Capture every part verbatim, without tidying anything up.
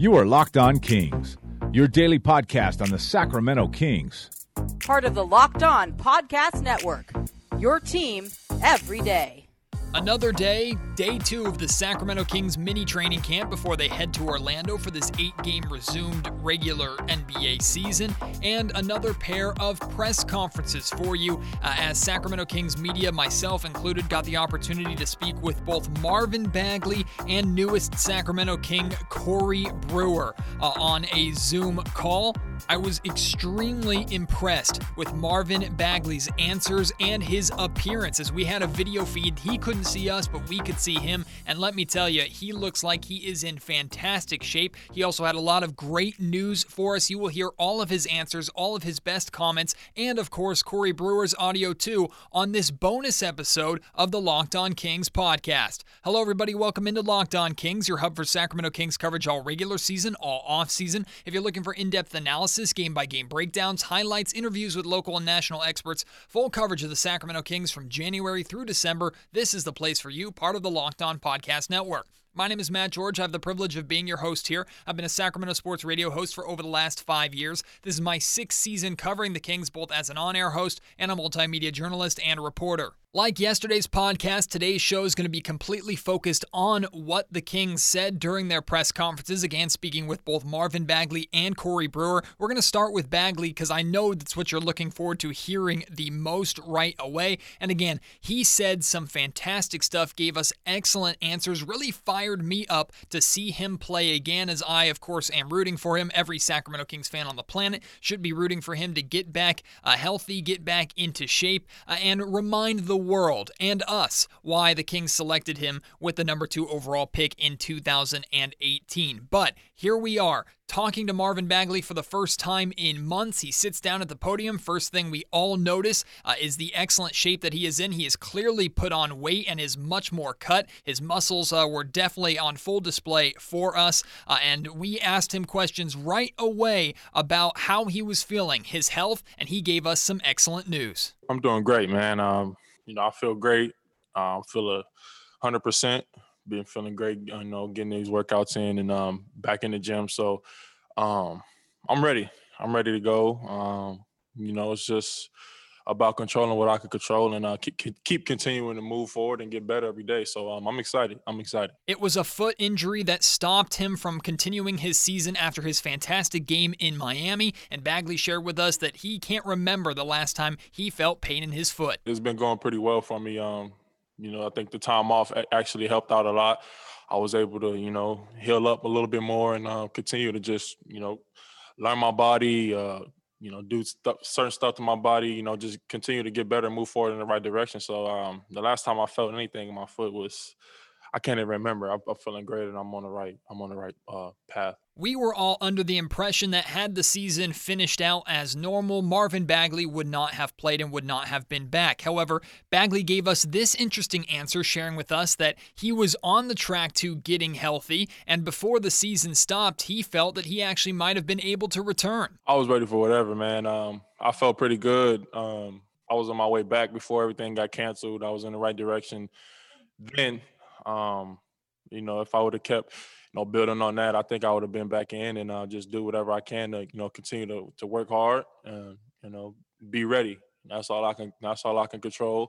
You are Locked On Kings, your daily podcast on the Sacramento Kings. Part of the Locked On Podcast Network, your team every day. Another day, day two of the Sacramento Kings mini training camp before they head to Orlando for this eight-game resumed regular N B A season, and another pair of press conferences for you uh, as Sacramento Kings media, myself included, got the opportunity to speak with both Marvin Bagley and newest Sacramento King Corey Brewer uh, on a Zoom call. I was extremely impressed with Marvin Bagley's answers and his appearance. As we had a video feed, he couldn't see us, but we could see him, and let me tell you, he looks like he is in fantastic shape. He also had a lot of great news for us. You will hear all of his answers, all of his best comments, and of course, Corey Brewer's audio too on this bonus episode of the Locked On Kings podcast. Hello, everybody. Welcome into Locked On Kings, your hub for Sacramento Kings coverage all regular season, all off season. If you're looking for in-depth analysis, game-by-game breakdowns, highlights, interviews with local and national experts, full coverage of the Sacramento Kings from January through December, this is the place for you, part of the Locked On Podcast Network. My name is Matt George. I have the privilege of being your host here. I've been a Sacramento sports radio host for over the last five years. This is my sixth season covering the Kings, both as an on-air host and a multimedia journalist and reporter. Like yesterday's podcast, today's show is going to be completely focused on what the Kings said during their press conferences. Again, speaking with both Marvin Bagley and Corey Brewer. We're going to start with Bagley because I know that's what you're looking forward to hearing the most right away. And again, he said some fantastic stuff, gave us excellent answers, really fired me up to see him play again, as I, of course, am rooting for him. Every Sacramento Kings fan on the planet should be rooting for him to get back uh, healthy, get back into shape, uh, and remind the world and us why the Kings selected him with the number two overall pick in two thousand eighteen. But here we are, talking to Marvin Bagley for the first time in months. He sits down at the podium. First thing we all notice uh, is the excellent shape that he is in. He has clearly put on weight and is much more cut. His muscles uh, were definitely on full display for us, uh, and we asked him questions right away about how he was feeling, his health, and he gave us some excellent news. I'm doing great, man. Um, you know, I feel great. I uh, feel a one hundred percent. Been feeling great, you know, getting these workouts in and um, back in the gym. So um, I'm ready. I'm ready to go. Um, you know, it's just about controlling what I can control and uh, keep, keep continuing to move forward and get better every day. So um, I'm excited. I'm excited. It was a foot injury that stopped him from continuing his season after his fantastic game in Miami. And Bagley shared with us that he can't remember the last time he felt pain in his foot. It's been going pretty well for me. Um, you know, I think the time off actually helped out a lot. I was able to, you know, heal up a little bit more and uh, continue to just, you know, learn my body, uh, you know, do stuff, certain stuff to my body, you know, just continue to get better and move forward in the right direction. So um, the last time I felt anything in my foot was, I can't even remember. I'm, I'm feeling great and I'm on the right, I'm on the right uh, path. We were all under the impression that had the season finished out as normal, Marvin Bagley would not have played and would not have been back. However, Bagley gave us this interesting answer, sharing with us that he was on the track to getting healthy, and before the season stopped, he felt that he actually might have been able to return. I was ready for whatever, man. Um, I felt pretty good. Um, I was on my way back before everything got canceled. I was in the right direction then. Um, you know, if I would have kept you know, building on that, I think I would have been back in and uh, just do whatever I can to, you know, continue to, to work hard and, you know, be ready. That's all I can, that's all I can control.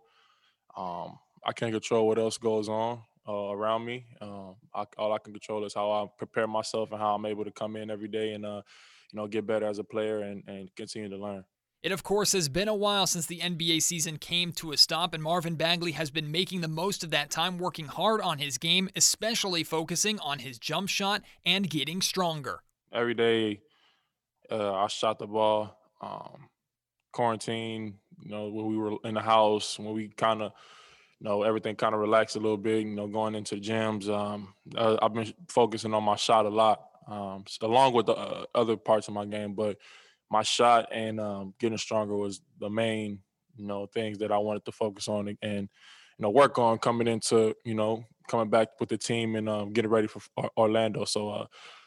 Um, I can't control what else goes on uh, around me. Um, I, all I can control is how I prepare myself and how I'm able to come in every day and, uh, you know, get better as a player and, and continue to learn. It, of course, has been a while since the N B A season came to a stop, and Marvin Bagley has been making the most of that time, working hard on his game, especially focusing on his jump shot and getting stronger. Every day, uh, I shot the ball. Um, quarantine, you know, when we were in the house, when we kind of, you know, everything kind of relaxed a little bit, you know, going into the gyms. Um, uh, I've been focusing on my shot a lot, um, along with the uh, other parts of my game, but my shot and um, getting stronger was the main, you know, things that I wanted to focus on and, and, you know, work on coming into, you know, coming back with the team and um, getting ready for Orlando. So uh,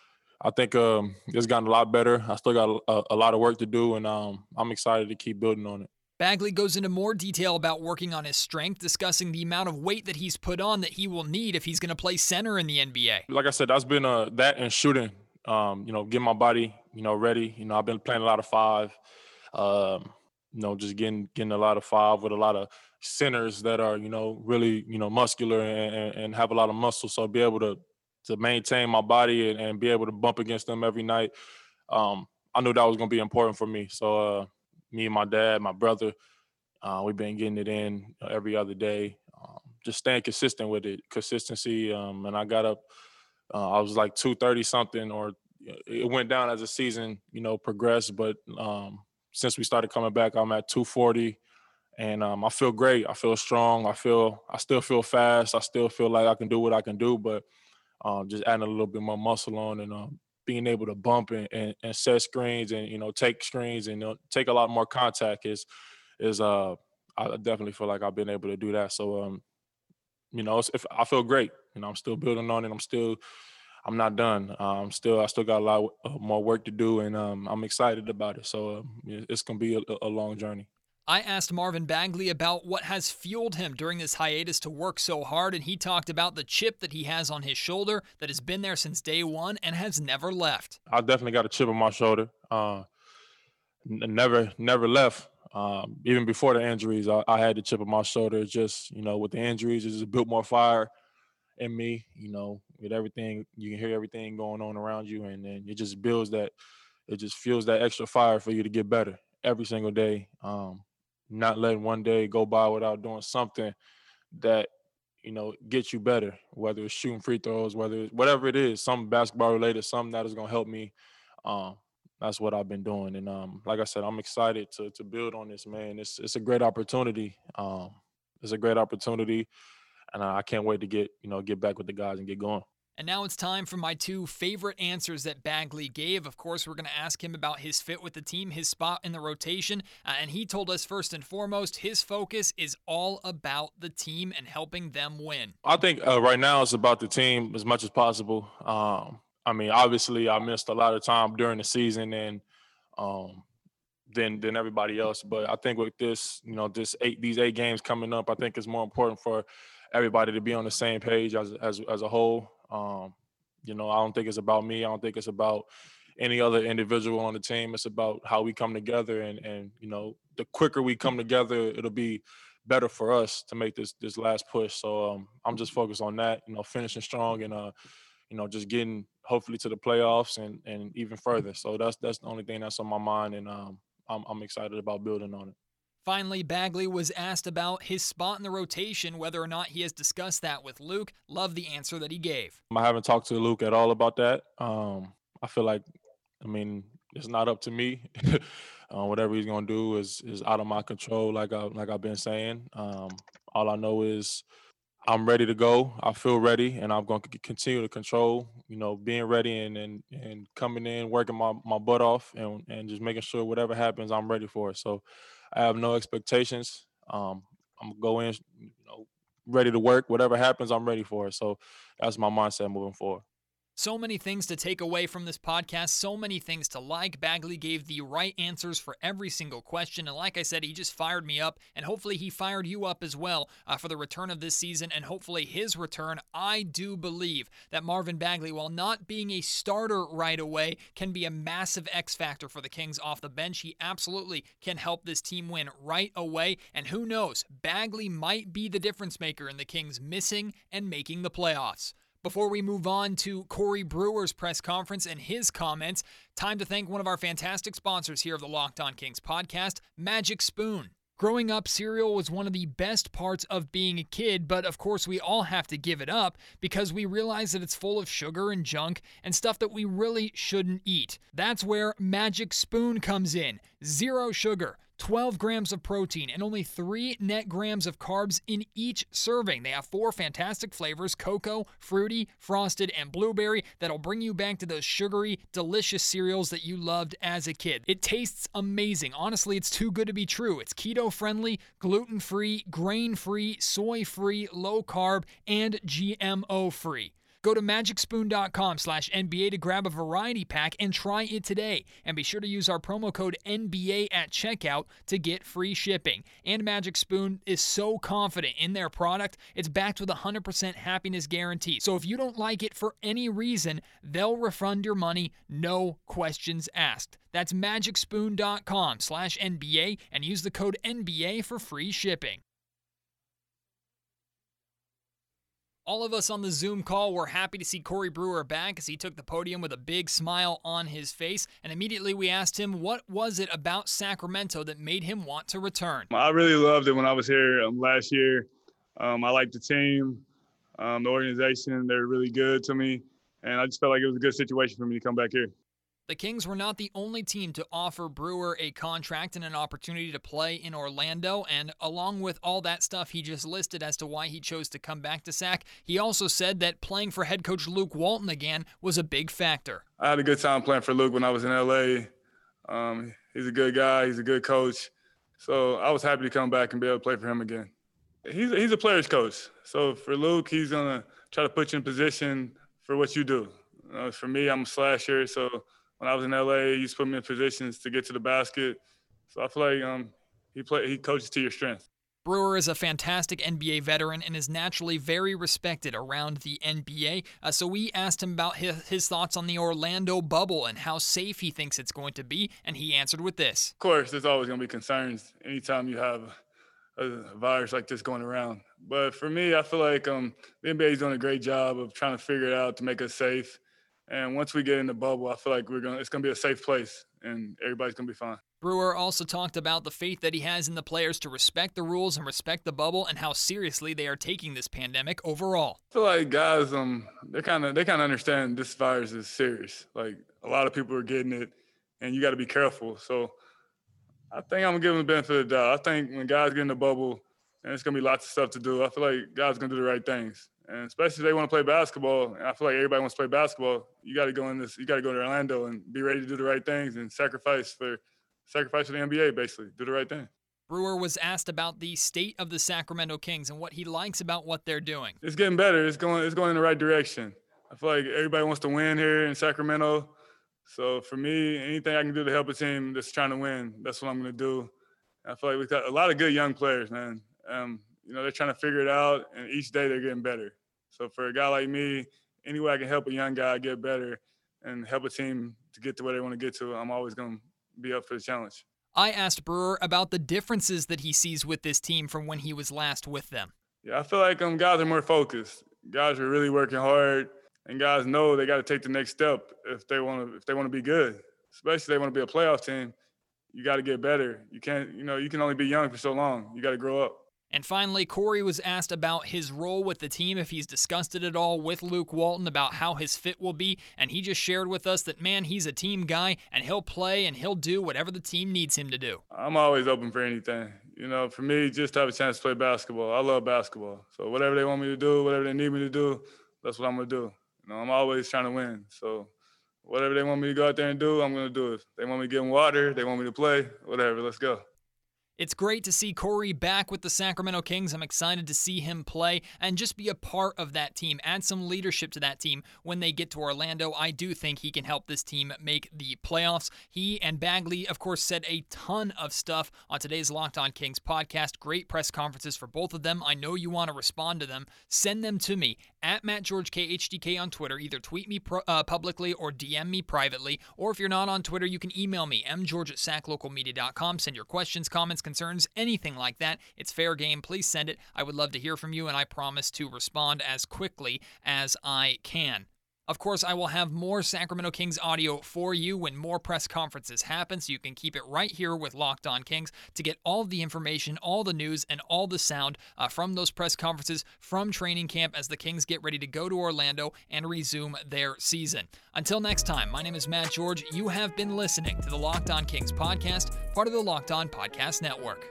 I think um, it's gotten a lot better. I still got a, a lot of work to do, and um, I'm excited to keep building on it. Bagley goes into more detail about working on his strength, discussing the amount of weight that he's put on that he will need if he's going to play center in the N B A. Like I said, that's been uh, that and shooting um, you know, get my body, you know, ready. You know, I've been playing a lot of five, um, you know, just getting getting a lot of five with a lot of centers that are, you know, really, you know, muscular and, and have a lot of muscle. So be able to to maintain my body and, and be able to bump against them every night. Um, I knew that was going to be important for me. So uh, me and my dad, my brother, uh, we've been getting it in every other day, um, just staying consistent with it, consistency. Um, and I got up, uh, I was like two thirty something, or it went down as the season, you know, progressed. But um, since we started coming back, I'm at two forty. And um, I feel great. I feel strong. I feel, I still feel fast. I still feel like I can do what I can do, but um, just adding a little bit more muscle on and um, being able to bump and, and, and set screens and, you know, take screens and you know, take a lot more contact is, is uh, I definitely feel like I've been able to do that. So, um, you know, it's, if, I feel great. You know, I'm still building on it. I'm still, I'm not done. Um, still, I still got a lot more work to do, and um, I'm excited about it. So um, it's going to be a, a long journey. I asked Marvin Bagley about what has fueled him during this hiatus to work so hard, and he talked about the chip that he has on his shoulder that has been there since day one and has never left. I definitely got a chip on my shoulder. Uh, n- never, never left. Um, even before the injuries, I, I had the chip on my shoulder. Just, you know, with the injuries, it just built more fire in me. You know, with everything, you can hear everything going on around you, and then it just builds that, it just fuels that extra fire for you to get better every single day. Um, not letting one day go by without doing something that, you know, gets you better, whether it's shooting free throws, whether it's whatever it is, something basketball related, something that is going to help me. Um, that's what I've been doing. And um, like I said, I'm excited to to build on this, man. It's it's a great opportunity. Um, it's a great opportunity. And I can't wait to get, you know, get back with the guys and get going. And now it's time for my two favorite answers that Bagley gave. Of course, we're going to ask him about his fit with the team, his spot in the rotation. Uh, and he told us first and foremost, his focus is all about the team and helping them win. I think uh, right now it's about the team as much as possible. Um, I mean, obviously I missed a lot of time during the season and um, than than everybody else. But I think with this, you know, this eight these eight games coming up, I think it's more important for everybody to be on the same page as as as a whole. Um, you know, I don't think it's about me. I don't think it's about any other individual on the team. It's about how we come together, and and you know, the quicker we come together, it'll be better for us to make this this last push. So um, I'm just focused on that. You know, finishing strong and uh, you know, just getting hopefully to the playoffs and and even further. So that's that's the only thing that's on my mind, and um, I'm I'm excited about building on it. Finally, Bagley was asked about his spot in the rotation, whether or not he has discussed that with Luke. Love the answer that he gave. I haven't talked to Luke at all about that. Um, I feel like, I mean, it's not up to me. uh, whatever he's gonna do is is out of my control. Like I like I've been saying. Um, all I know is I'm ready to go. I feel ready, and I'm going to continue to control. You know, being ready and and and coming in, working my my butt off, and and just making sure whatever happens, I'm ready for it. So I have no expectations. Um, I'm gonna go in, you know, ready to work. Whatever happens, I'm ready for it. So that's my mindset moving forward. So many things to take away from this podcast, so many things to like. Bagley gave the right answers for every single question, and like I said, he just fired me up, and hopefully he fired you up as well uh, for the return of this season, and hopefully his return. I do believe that Marvin Bagley, while not being a starter right away, can be a massive X factor for the Kings off the bench. He absolutely can help this team win right away, and who knows, Bagley might be the difference maker in the Kings missing and making the playoffs. Before we move on to Corey Brewer's press conference and his comments, time to thank one of our fantastic sponsors here of the Locked On Kings podcast, Magic Spoon. Growing up, cereal was one of the best parts of being a kid, but of course we all have to give it up because we realize that it's full of sugar and junk and stuff that we really shouldn't eat. That's where Magic Spoon comes in. Zero sugar, twelve grams of protein, and only three net grams of carbs in each serving. They have four fantastic flavors, cocoa, fruity, frosted, and blueberry, that'll bring you back to those sugary, delicious cereals that you loved as a kid. It tastes amazing. Honestly, it's too good to be true. It's keto-friendly, gluten-free, grain-free, soy-free, low-carb, and G M O-free. Go to magicspoon.com slash NBA to grab a variety pack and try it today. And be sure to use our promo code N B A at checkout to get free shipping. And Magic Spoon is so confident in their product, it's backed with a one hundred percent happiness guarantee. So if you don't like it for any reason, they'll refund your money, no questions asked. That's magicspoon.com slash NBA and use the code N B A for free shipping. All of us on the Zoom call were happy to see Corey Brewer back as he took the podium with a big smile on his face, and immediately we asked him what was it about Sacramento that made him want to return. I really loved it when I was here um, last year. Um, I liked the team, um, the organization. They're really good to me, and I just felt like it was a good situation for me to come back here. The Kings were not the only team to offer Brewer a contract and an opportunity to play in Orlando, and along with all that stuff he just listed as to why he chose to come back to Sac, he also said that playing for head coach Luke Walton again was a big factor. I had a good time playing for Luke when I was in L A. Um, he's a good guy. He's a good coach. So I was happy to come back and be able to play for him again. He's, he's a player's coach. So for Luke, he's going to try to put you in position for what you do. Uh, for me, I'm a slasher, so when I was in L A, he used to put me in positions to get to the basket. So I feel like um, he play, he coaches to your strength. Brewer is a fantastic N B A veteran and is naturally very respected around the N B A. Uh, so we asked him about his, his thoughts on the Orlando bubble and how safe he thinks it's going to be, and he answered with this. Of course, there's always going to be concerns anytime you have a virus like this going around. But for me, I feel like um, the N B A is doing a great job of trying to figure it out to make us safe. And once we get in the bubble, I feel like we're going it's going to be a safe place and everybody's going to be fine. Brewer also talked about the faith that he has in the players to respect the rules and respect the bubble and how seriously they are taking this pandemic overall. I feel like guys, um, they kind of they kind of understand this virus is serious. Like a lot of people are getting it, and you got to be careful. So I think I'm gonna give them the benefit of the doubt. I think when guys get in the bubble, and it's gonna be lots of stuff to do, I feel like guys are gonna do the right things. And especially if they want to play basketball, and I feel like everybody wants to play basketball, you got to go in this. You got to go to Orlando and be ready to do the right things and sacrifice for sacrifice for the N B A. Basically, do the right thing. Brewer was asked about the state of the Sacramento Kings and what he likes about what they're doing. It's getting better. It's going. It's going in the right direction. I feel like everybody wants to win here in Sacramento. So for me, anything I can do to help a team that's trying to win, that's what I'm going to do. I feel like we've got a lot of good young players, man. Um, You know, they're trying to figure it out, and each day they're getting better. So for a guy like me, any way I can help a young guy get better and help a team to get to where they want to get to, I'm always going to be up for the challenge. I asked Brewer about the differences that he sees with this team from when he was last with them. Yeah, I feel like um, guys are more focused. Guys are really working hard, and guys know they got to take the next step if they want to if they want to be good. Especially if they want to be a playoff team, you got to get better. You can't, you know, you can only be young for so long. You got to grow up. And finally, Corey was asked about his role with the team, if he's discussed it at all with Luke Walton, about how his fit will be, and he just shared with us that, man, he's a team guy, and he'll play and he'll do whatever the team needs him to do. I'm always open for anything. You know, for me, just to have a chance to play basketball. I love basketball. So whatever they want me to do, whatever they need me to do, that's what I'm going to do. You know, I'm always trying to win. So whatever they want me to go out there and do, I'm going to do it. If they want me to get in water, they want me to play, whatever, let's go. It's great to see Corey back with the Sacramento Kings. I'm excited to see him play and just be a part of that team, add some leadership to that team when they get to Orlando. I do think he can help this team make the playoffs. He and Bagley, of course, said a ton of stuff on today's Locked On Kings podcast. Great press conferences for both of them. I know you want to respond to them. Send them to me at Matt George K H D K on Twitter. Either tweet me pro- uh, publicly or D M me privately. Or if you're not on Twitter, you can email me, m george at sac local media dot com. Send your questions, comments, concerns, anything like that. It's fair game. Please send it. I would love to hear from you, and I promise to respond as quickly as I can. Of course, I will have more Sacramento Kings audio for you when more press conferences happen, so you can keep it right here with Locked On Kings to get all the information, all the news, and all the sound uh, from those press conferences from training camp as the Kings get ready to go to Orlando and resume their season. Until next time, my name is Matt George. You have been listening to the Locked On Kings podcast, part of the Locked On Podcast Network.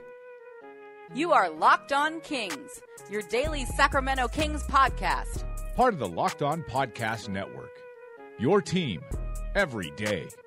You are Locked On Kings, your daily Sacramento Kings podcast. Part of the Locked On Podcast Network. Your team every day.